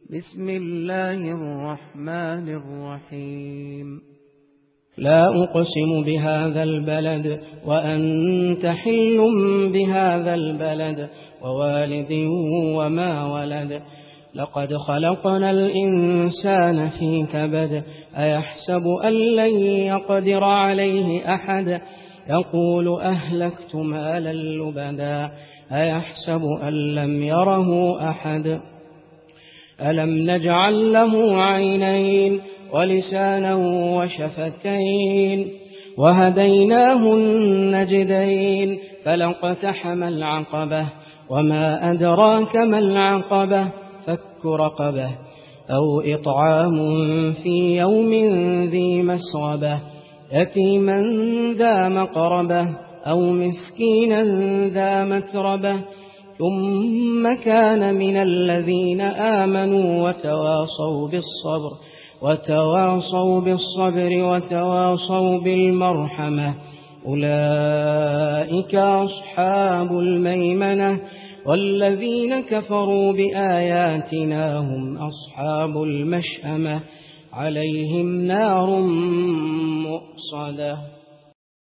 بسم الله الرحمن الرحيم. لا أقسم بهذا البلد وأنت حل بهذا البلد ووالد وما ولد. لقد خلقنا الإنسان في كبد. أيحسب أن لن يقدر عليه أحد. يقول أهلكت مالا لبدا. أيحسب أن لم يره أحد. ألم نجعل له عينين ولسانا وشفتين وهديناه النجدين فلاقتحم العقبة وما أدراك ما العقبة فك رقبة أو إطعام في يوم ذي مسغبة يتيما ذا مقربة أو مسكينا ذا متربة ثم كان من الذين آمنوا وتواصوا بالصبر وتواصوا بالمرحمة أولئك أصحاب الميمنة والذين كفروا بآياتنا هم أصحاب المشأمة عليهم نار مؤصدة.